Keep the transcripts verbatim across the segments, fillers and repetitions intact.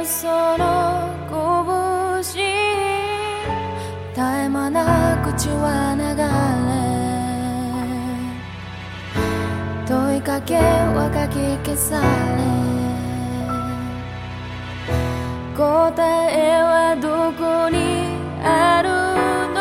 その拳絶え間なく血は流れ問いかけはかき消され答えはどこにあるの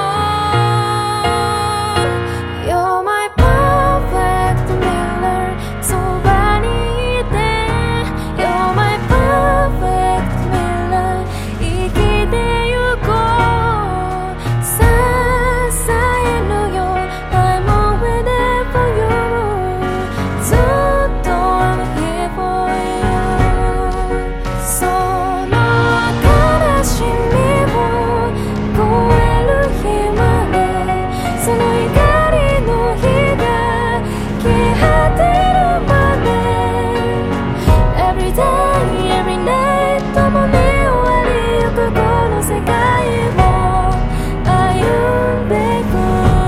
You're my perfect mirror そばにいて You're my perfect mirror 生きてゆこう支えるよ I'm always there for you ずっと I'm here for you その悲しみを越える日までその光の火が消え果てるまで Every day, every night 共に終わりゆくこの世界を歩んでく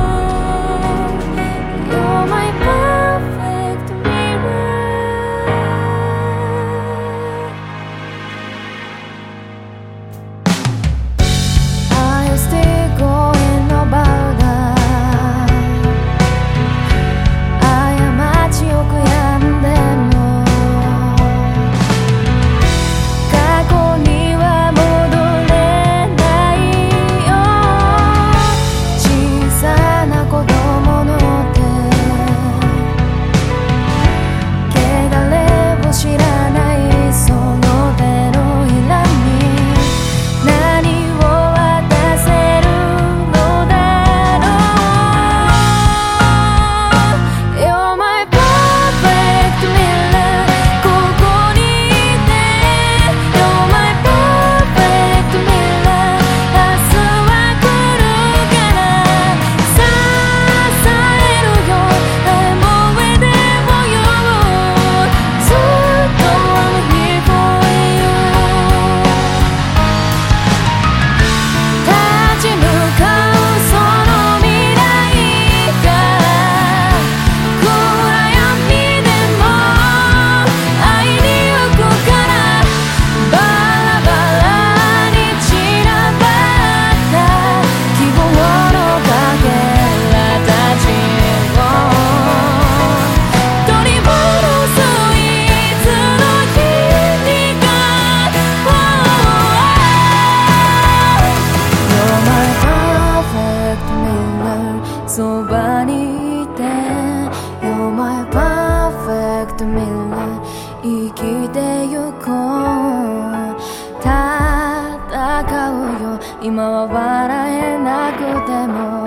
You're my perfect mirror Are you still going about that 過ちを悔やんでも過去には戻れないよ小さな子供の手汚れを知らないその手のひらに何を渡せるのだろう You're my perfect mirror ここにいて You're my perfect mirror 明日は来るから支えるよ I'm always there for you ずっと I'm here for you 立ち向かうその未来が暗闇でも会いに行くからバラバラに散らばった希望のかけらたちを取り戻すいつの日にか You're my perfect mirror そばにいて You're my perfect mirror 生きてゆこう戦うよ今は笑えなくても